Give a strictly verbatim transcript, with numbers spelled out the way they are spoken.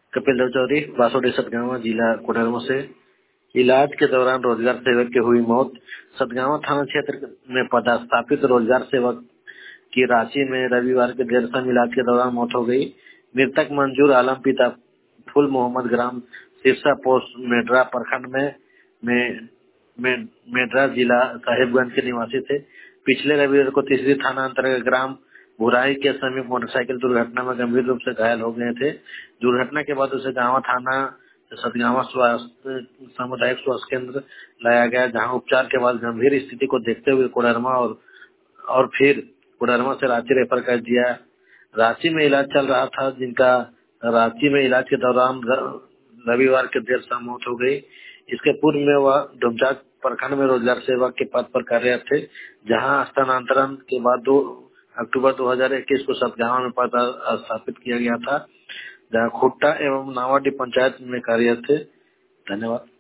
कपिल देव चौधरी, बासोडी सतगावा, जिला कोडरमा से। इलाज के दौरान रोजगार सेवक की हुई मौत। सतगावा थाना क्षेत्र में पदस्थापित रोजगार सेवक की रांची में रविवार के देर शाम इलाज के दौरान मौत हो गई। मृतक मंजूर आलम पिता फुल मोहम्मद ग्राम सिरसा पोस्ट मेड्रा प्रखंड में, में, में मेड्रा जिला साहिबगंज के निवासी थे। पिछले रविवार को तीसरी थाना अंतर्गत ग्राम बुराई के समीप मोटरसाइकिल दुर्घटना में गंभीर रूप से घायल हो गए थे। दुर्घटना के बाद उसे गांवा थाना सतगावा स्वास्थ्य सामुदायिक स्वास्थ्य केंद्र लाया गया, जहां उपचार के बाद गंभीर स्थिति को देखते हुए कोडरमा और और फिर कोडरमा से रांची रेफर कर दिया। रांची में इलाज चल रहा था, जिनका रांची में इलाज के दौरान रविवार के देर शाम मौत हो गई। इसके पूर्व में वह डुमचाक प्रखंड में रोजगार सेवक के पद पर कार्यरत थे, जहां स्थानांतरण के बाद दो अक्टूबर दो हजार इक्कीस को सतगावा में पद स्थापित किया गया था, जहां खुट्टा एवं नावाडी पंचायत में कार्यरत थे। धन्यवाद।